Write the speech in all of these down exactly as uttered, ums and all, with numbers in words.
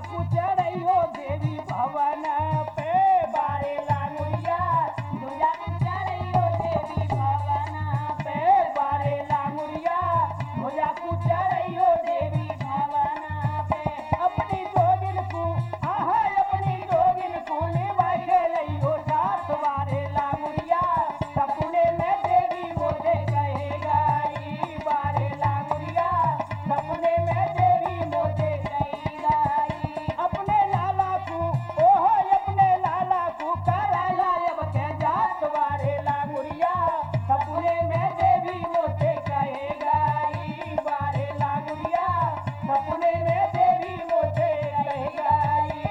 कुचरैयो देवी भवन पे बारे लांगुरिया ध्वजा कुचरैयो देवी भवन पे बारे लांगुरिया ध्वजा कुचरैयो देवी भवन पे अपनी जोगिन को आहा अपनी जोगिन को लेवा खेलैयो साथ बारे लांगुरिया सपने में देवी मोते कहेगा ई बारे लांगुरिया सपने में देवी मोते कहेगा ई अपने लाला को ओहो अपने लाला को कराया अब के जात बारे लांगुरिया सपने में देवी मोते कहेगा ई बारे लांगुरिया सपने में देवी मोते कहेगा ई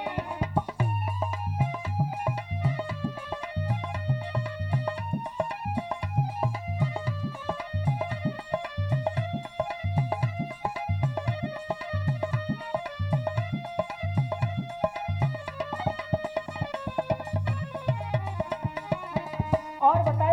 और बताइए